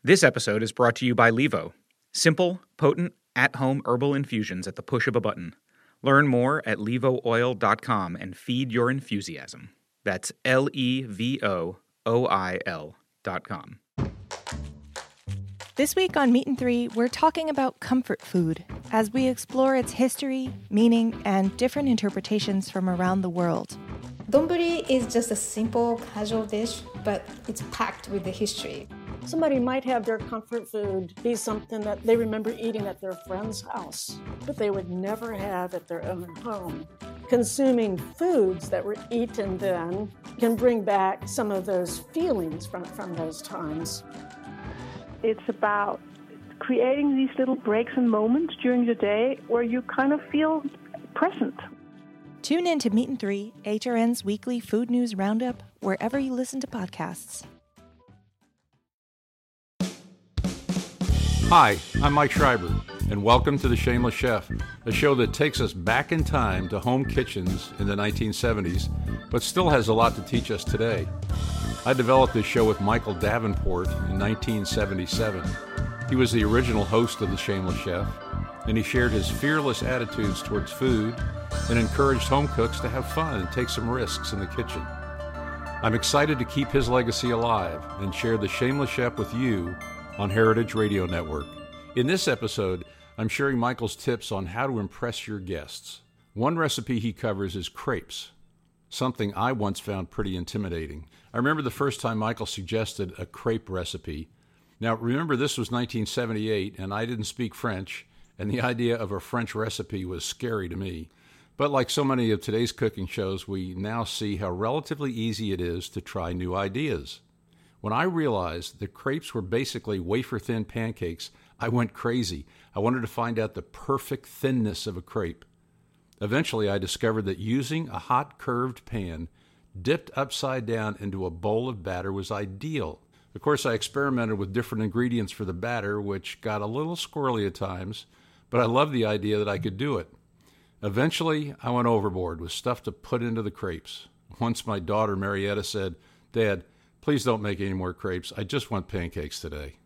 This episode is brought to you by Levo. Simple, potent, at-home herbal infusions at the push of a button. Learn more at levooil.com and feed your enthusiasm. That's LEVOOIL.com. This week on Meat and Three, we're talking about comfort food as we explore its history, meaning, and different interpretations from around the world. Donburi is just a simple, casual dish, but it's packed with the history. Somebody might have their comfort food be something that they remember eating at their friend's house, but they would never have at their own home. Consuming foods that were eaten then can bring back some of those feelings from those times. It's about creating these little breaks and moments during the day where you kind of feel present. Tune in to Meat and Three, HRN's weekly food news roundup, wherever you listen to podcasts. Hi, I'm Mike Schreiber, and welcome to The Shameless Chef, a show that takes us back in time to home kitchens in the 1970s, but still has a lot to teach us today. I developed this show with Michael Davenport in 1977. He was the original host of The Shameless Chef, and he shared his fearless attitudes towards food and encouraged home cooks to have fun and take some risks in the kitchen. I'm excited to keep his legacy alive and share The Shameless Chef with you on Heritage Radio Network. In this episode, I'm sharing Michael's tips on how to impress your guests. One recipe he covers is crepes, something I once found pretty intimidating. I remember the first time Michael suggested a crepe recipe. Now, remember, this was 1978, and I didn't speak French, and the idea of a French recipe was scary to me. But like so many of today's cooking shows, we now see how relatively easy it is to try new ideas. When I realized that crepes were basically wafer-thin pancakes, I went crazy. I wanted to find out the perfect thinness of a crepe. Eventually, I discovered that using a hot curved pan dipped upside down into a bowl of batter was ideal. Of course, I experimented with different ingredients for the batter, which got a little squirrely at times, but I loved the idea that I could do it. Eventually, I went overboard with stuff to put into the crepes. Once my daughter, Marietta, said, "Dad, please don't make any more crepes. I just want pancakes today."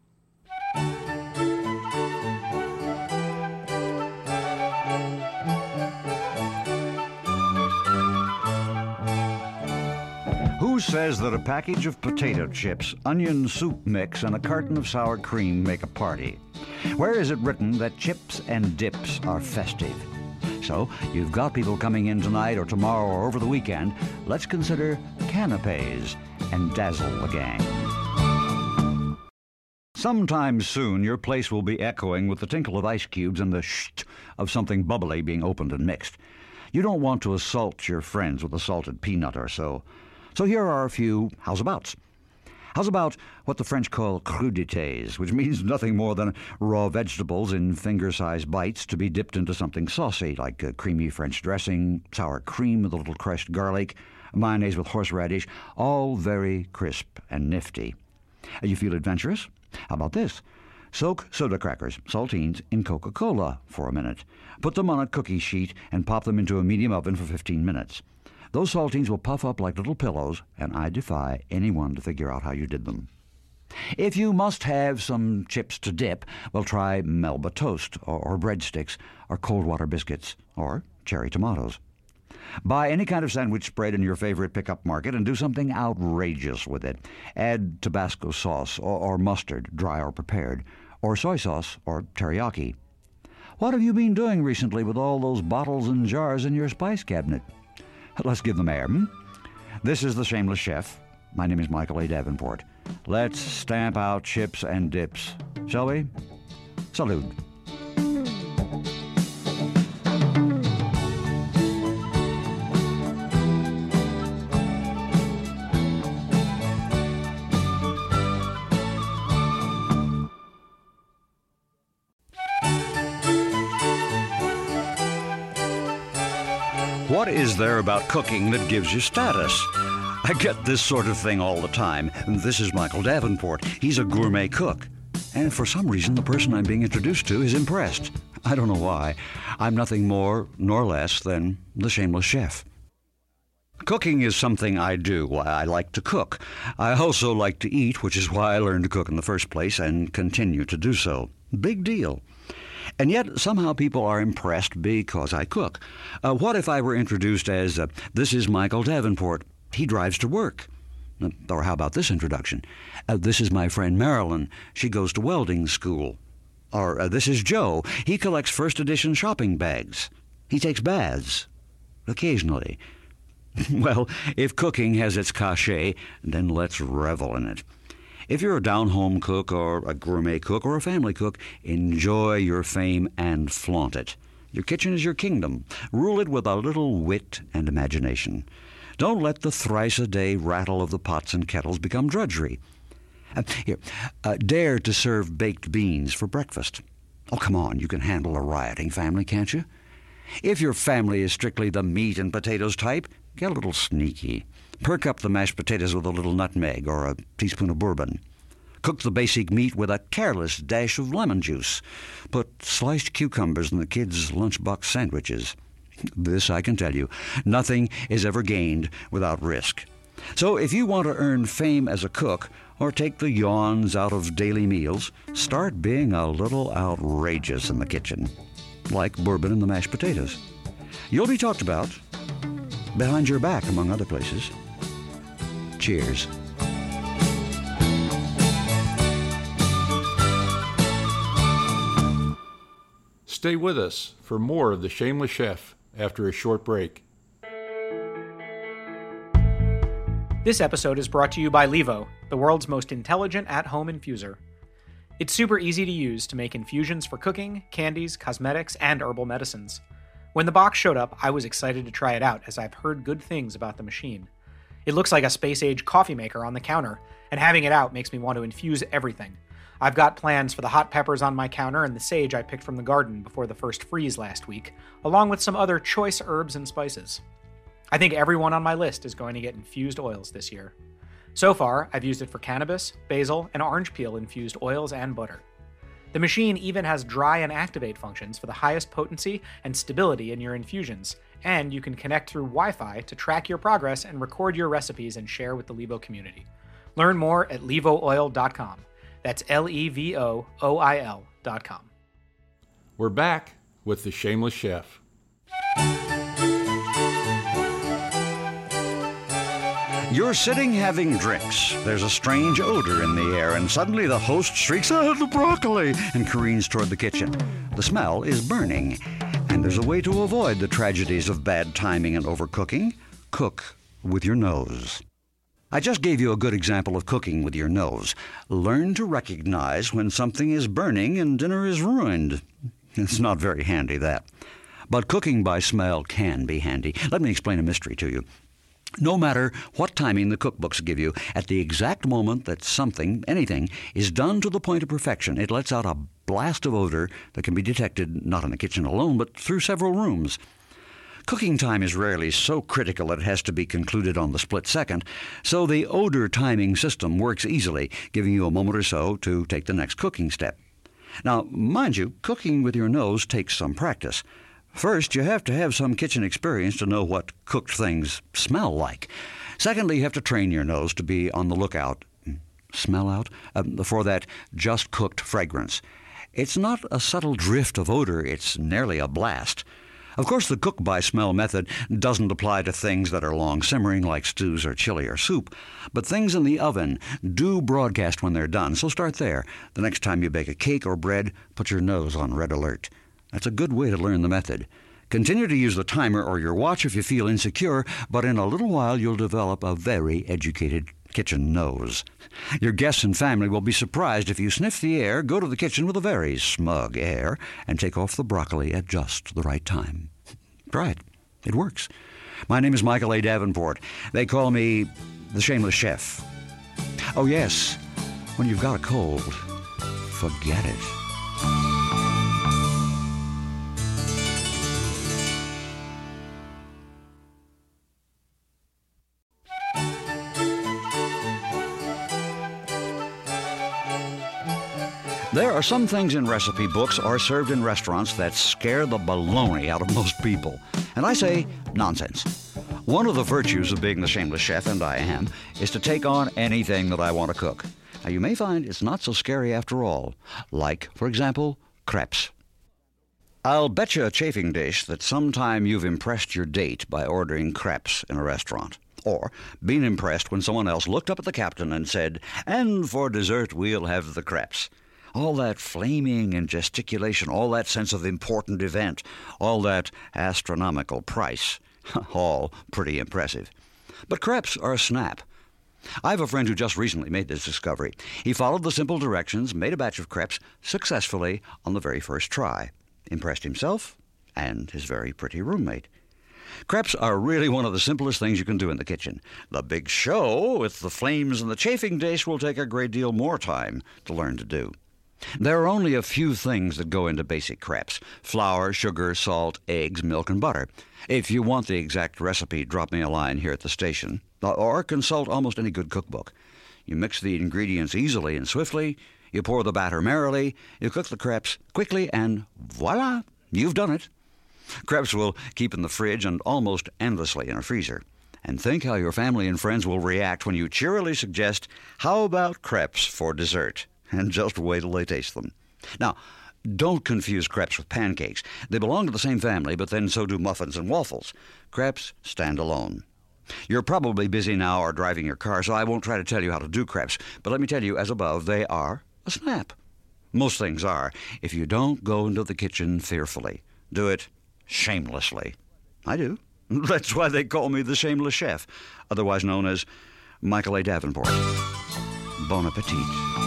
Who says that a package of potato chips, onion soup mix, and a carton of sour cream make a party? Where is it written that chips and dips are festive? So, you've got people coming in tonight or tomorrow or over the weekend. Let's consider canapes and dazzle the gang. Sometime soon, your place will be echoing with the tinkle of ice cubes and the sh of something bubbly being opened and mixed. You don't want to assault your friends with a salted peanut or so. So here are a few how's-abouts. How's about what the French call crudités, which means nothing more than raw vegetables in finger-sized bites to be dipped into something saucy, like a creamy French dressing, sour cream with a little crushed garlic, mayonnaise with horseradish, all very crisp and nifty. You feel adventurous? How about this? Soak soda crackers, saltines, in Coca-Cola for a minute. Put them on a cookie sheet and pop them into a medium oven for 15 minutes. Those saltines will puff up like little pillows, and I defy anyone to figure out how you did them. If you must have some chips to dip, well, try Melba toast, or breadsticks, or cold water biscuits, or cherry tomatoes. Buy any kind of sandwich spread in your favorite pickup market and do something outrageous with it. Add Tabasco sauce or mustard, dry or prepared, or soy sauce or teriyaki. What have you been doing recently with all those bottles and jars in your spice cabinet? Let's give them air. This is The Shameless Chef. My name is Michael A. Davenport. Let's stamp out chips and dips, shall we? Salud. What is there about cooking that gives you status? I get this sort of thing all the time. This is Michael Davenport. He's a gourmet cook. And for some reason, the person I'm being introduced to is impressed. I don't know why. I'm nothing more nor less than the Shameless Chef. Cooking is something I do. I like to cook. I also like to eat, which is why I learned to cook in the first place and continue to do so. Big deal. And yet, somehow people are impressed because I cook. What if I were introduced as, this is Michael Davenport. He drives to work. Or how about this introduction? This is my friend Marilyn. She goes to welding school. Or this is Joe. He collects first edition shopping bags. He takes baths. Occasionally. Well, if cooking has its cachet, then let's revel in it. If you're a down-home cook or a gourmet cook or a family cook, enjoy your fame and flaunt it. Your kitchen is your kingdom. Rule it with a little wit and imagination. Don't let the thrice-a-day rattle of the pots and kettles become drudgery. Dare to serve baked beans for breakfast. Oh, come on, you can handle a rioting family, can't you? If your family is strictly the meat and potatoes type, get a little sneaky. Perk up the mashed potatoes with a little nutmeg or a teaspoon of bourbon. Cook the basic meat with a careless dash of lemon juice. Put sliced cucumbers in the kids' lunchbox sandwiches. This I can tell you, nothing is ever gained without risk. So if you want to earn fame as a cook or take the yawns out of daily meals, start being a little outrageous in the kitchen, like bourbon in the mashed potatoes. You'll be talked about behind your back, among other places. Cheers. Stay with us for more of The Shameless Chef after a short break. This episode is brought to you by Levo, the world's most intelligent at-home infuser. It's super easy to use to make infusions for cooking, candies, cosmetics, and herbal medicines. When the box showed up, I was excited to try it out, as I've heard good things about the machine. It looks like a space-age coffee maker on the counter, and having it out makes me want to infuse everything. I've got plans for the hot peppers on my counter and the sage I picked from the garden before the first freeze last week, along with some other choice herbs and spices. I think everyone on my list is going to get infused oils this year. So far, I've used it for cannabis, basil, and orange peel infused oils and butter. The machine even has dry and activate functions for the highest potency and stability in your infusions, and you can connect through Wi-Fi to track your progress and record your recipes and share with the Levo community. Learn more at levooil.com. That's LEVOOIL.com. We're back with The Shameless Chef. You're sitting having drinks. There's a strange odor in the air, and suddenly the host shrieks, "Ah, the broccoli!" and careens toward the kitchen. The smell is burning, and there's a way to avoid the tragedies of bad timing and overcooking. Cook with your nose. I just gave you a good example of cooking with your nose. Learn to recognize when something is burning and dinner is ruined. It's not very handy, that. But cooking by smell can be handy. Let me explain a mystery to you. No matter what timing the cookbooks give you, at the exact moment that something, anything, is done to the point of perfection, it lets out a blast of odor that can be detected not in the kitchen alone, but through several rooms. Cooking time is rarely so critical that it has to be concluded on the split second, so the odor timing system works easily, giving you a moment or so to take the next cooking step. Now, mind you, cooking with your nose takes some practice. First, you have to have some kitchen experience to know what cooked things smell like. Secondly, you have to train your nose to be on the lookout, for that just-cooked fragrance. It's not a subtle drift of odor, it's nearly a blast. Of course, the cook-by-smell method doesn't apply to things that are long simmering, like stews or chili or soup, but things in the oven do broadcast when they're done, so start there. The next time you bake a cake or bread, put your nose on red alert. That's a good way to learn the method. Continue to use the timer or your watch if you feel insecure, but in a little while you'll develop a very educated kitchen nose. Your guests and family will be surprised if you sniff the air, go to the kitchen with a very smug air, and take off the broccoli at just the right time. Try it. It works. My name is Michael A. Davenport. They call me the Shameless Chef. Oh, yes, when you've got a cold, forget it. There are some things in recipe books or served in restaurants that scare the baloney out of most people. And I say, nonsense. One of the virtues of being the shameless chef, and I am, is to take on anything that I want to cook. Now, you may find it's not so scary after all. Like, for example, crepes. I'll bet you a chafing dish that sometime you've impressed your date by ordering crepes in a restaurant. Or been impressed when someone else looked up at the captain and said, "And for dessert, we'll have the crepes." All that flaming and gesticulation, all that sense of important event, all that astronomical price. All pretty impressive. But crepes are a snap. I have a friend who just recently made this discovery. He followed the simple directions, made a batch of crepes successfully on the very first try. Impressed himself and his very pretty roommate. Crepes are really one of the simplest things you can do in the kitchen. The big show with the flames and the chafing dish will take a great deal more time to learn to do. There are only a few things that go into basic crepes: flour, sugar, salt, eggs, milk, and butter. If you want the exact recipe, drop me a line here at the station, or consult almost any good cookbook. You mix the ingredients easily and swiftly, you pour the batter merrily, you cook the crepes quickly, and voila, you've done it. Crepes will keep in the fridge and almost endlessly in a freezer. And think how your family and friends will react when you cheerily suggest, "How about crepes for dessert?" And just wait till they taste them. Now, don't confuse crepes with pancakes. They belong to the same family, but then so do muffins and waffles. Crepes stand alone. You're probably busy now or driving your car, so I won't try to tell you how to do crepes. But let me tell you, as above, they are a snap. Most things are, if you don't go into the kitchen fearfully. Do it shamelessly. I do. That's why they call me the Shameless Chef, otherwise known as Michael A. Davenport. Bon appetit.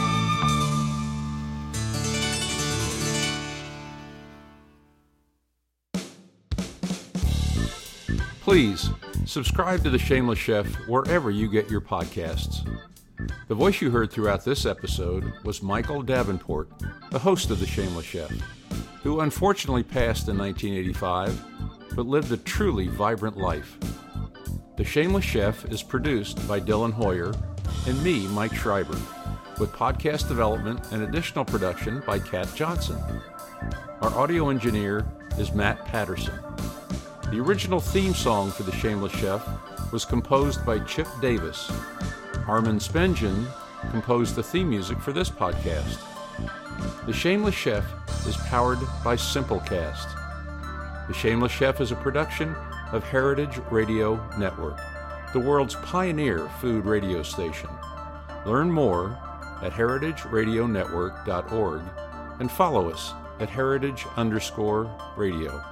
Please subscribe to The Shameless Chef wherever you get your podcasts. The voice you heard throughout this episode was Michael Davenport, the host of The Shameless Chef, who unfortunately passed in 1985, but lived a truly vibrant life. The Shameless Chef is produced by Dylan Hoyer and me, Mike Schreiber, with podcast development and additional production by Kat Johnson. Our audio engineer is Matt Patterson. The original theme song for The Shameless Chef was composed by Chip Davis. Harmon Spengen composed the theme music for this podcast. The Shameless Chef is powered by Simplecast. The Shameless Chef is a production of Heritage Radio Network, the world's pioneer food radio station. Learn more at heritageradionetwork.org and follow us at heritage_radio.